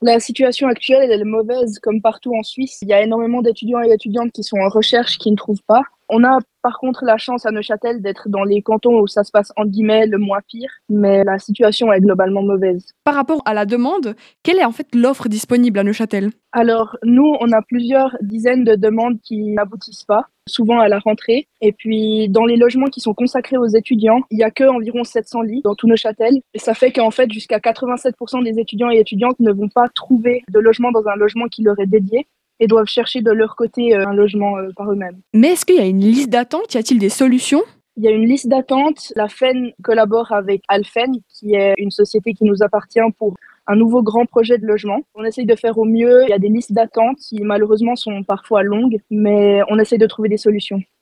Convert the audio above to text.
La situation actuelle, elle est mauvaise comme partout en Suisse. Il y a énormément d'étudiants et étudiantes qui sont en recherche qui ne trouvent pas. On a par contre la chance à Neuchâtel d'être dans les cantons où ça se passe entre guillemets le moins pire, mais la situation est globalement mauvaise. Par rapport à la demande, quelle est en fait l'offre disponible à Neuchâtel? Alors nous, on a plusieurs dizaines de demandes qui n'aboutissent pas, souvent à la rentrée. Et puis dans les logements qui sont consacrés aux étudiants, il y a que environ 700 lits dans tout Neuchâtel. Et ça fait qu'en fait jusqu'à 87% des étudiants et étudiantes ne vont pas trouver de logement dans un logement qui leur est dédié et doivent chercher de leur côté un logement par eux-mêmes. Mais est-ce qu'il y a une liste d'attente? Y a-t-il des solutions? Il y a une liste d'attente. La FEN collabore avec Alfen, qui est une société qui nous appartient pour un nouveau grand projet de logement. On essaye de faire au mieux. Il y a des listes d'attente qui malheureusement sont parfois longues, mais on essaye de trouver des solutions.